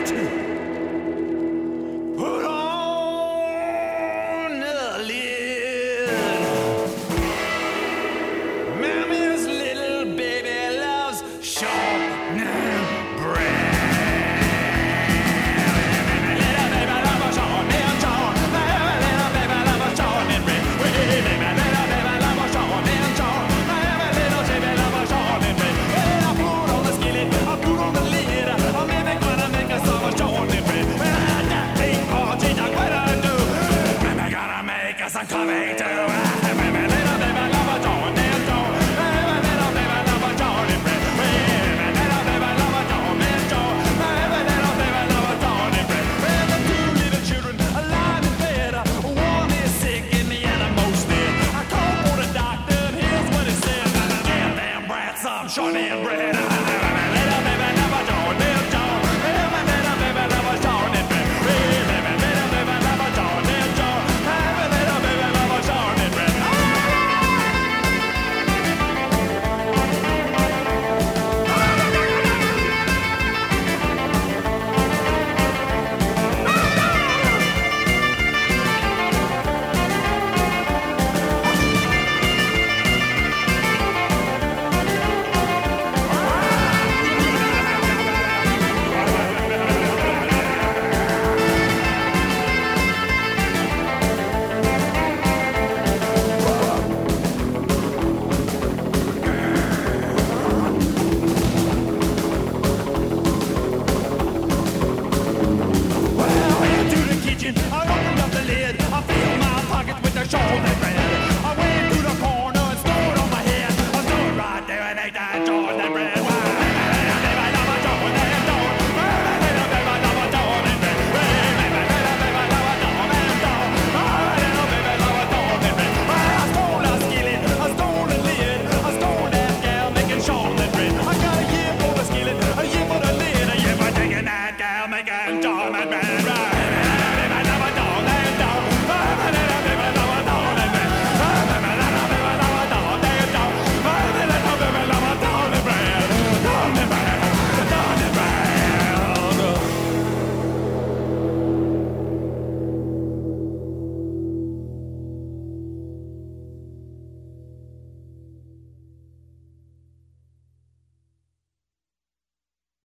Put on the lid. Mammy's little baby loves shortening bread. Little baby loves shortening John. Little baby loves shortening bread. Little baby loves shortening John. Little baby loves shortening bread. Well, I put on the skillet, I put on the lid. I'm maybe gonna make us some shortening bread. Well, that ain't all she done what I do. Maybe gonna make us some coffee too. Maybe little baby loves shortening John. Little baby loves shortening bread. Little baby loves shortening John. Little baby loves shortening bread. Well, the two little children alive in bed. One is sick and the other most dead. I called for the doctor and here's what he said. Damn brat, some shortening bread.